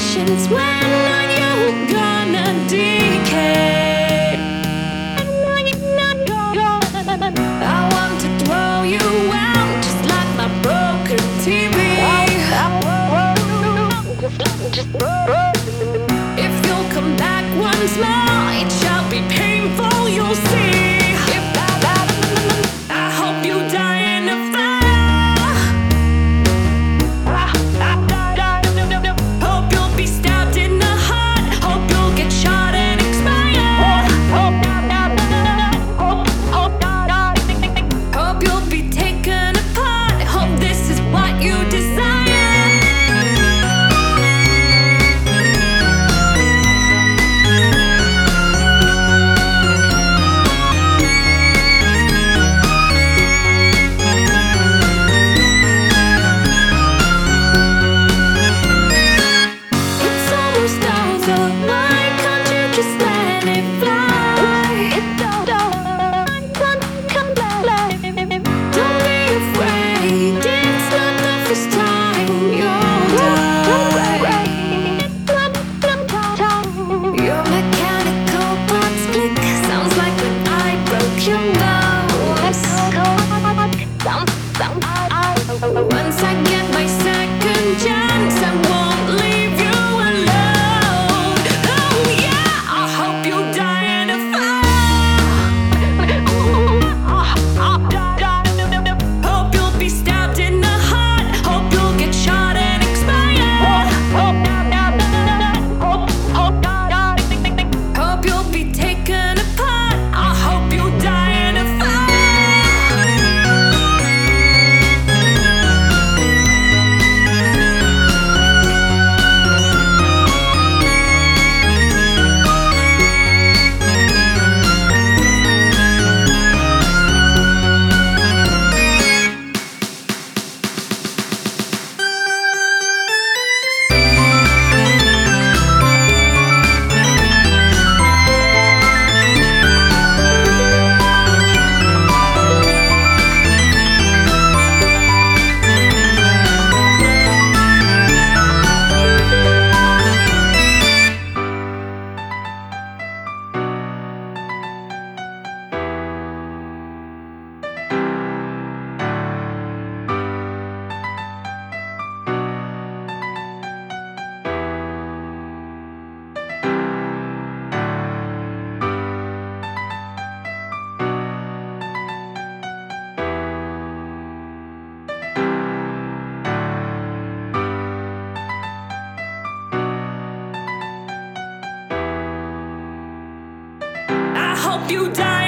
patience. When are you gonna decay? I want to throw you out just like my broken TV. If you'll come back once more, it shall be painful, you'll see. I hope you die in a fire. Hope you'll be stabbed in the heart. Hope you'll get shot and expire. Hope you'll be taken apart. Hope this is what you desire. It's almost over. Why can't you just let it fly? Don't be afraid. It's not the first time you'll die. Your mechanical parts click. Sounds like when I broke your nose. Once I get my second chance, I won't leave you alone. Oh yeah, I hope you die in a fire. Hope you'll be stabbed in the heart. Hope you'll get shot and expire. Hope you'll be taken apart. I hope you die in a fire. I hope you die.